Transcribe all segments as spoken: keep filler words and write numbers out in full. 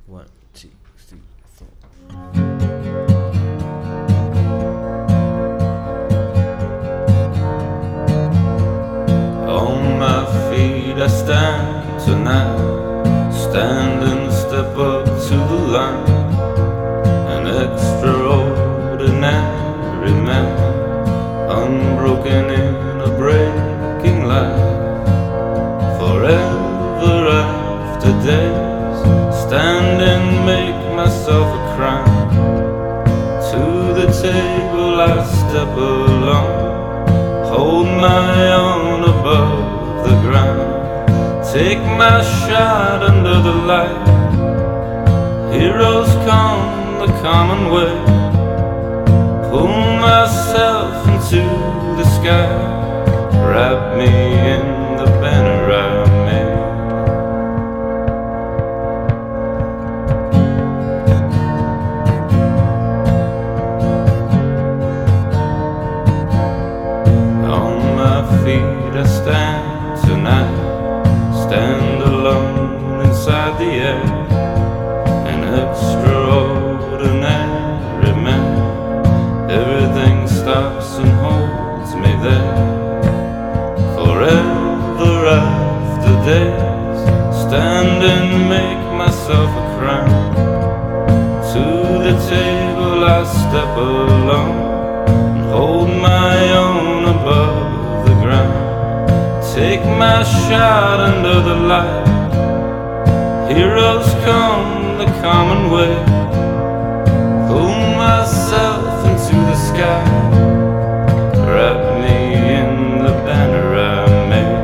One, two, three, four. On my feet I stand tonight, stand and step up to the line. An extraordinary man, unbroken in a breaking life. Forever after days, stand and make myself a crown. To the table I step alone, hold my own above the ground. Take my shot under the light. Heroes come the common way. Pull myself into the sky. Wrap me in the banner I made. On my feet I stand tonight, stand alone inside the air. An extraordinary man, everything stops and holds me there. Forever after days, stand and make myself a crown. To the table I step alone, and hold my own above the ground. Take my shot under the light. Heroes come the common way. Pull myself into the sky. Wrap me in the banner I made.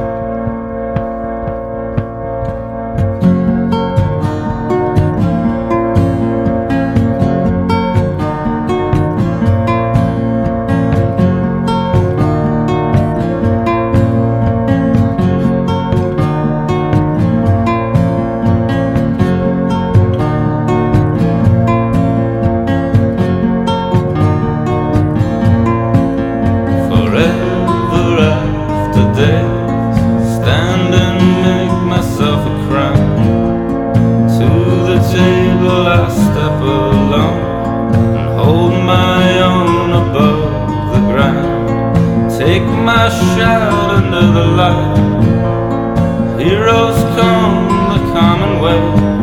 Stand and make myself a crown. To the table I step alone, and hold my own above the ground. Take my shot under the light. Heroes come the common way.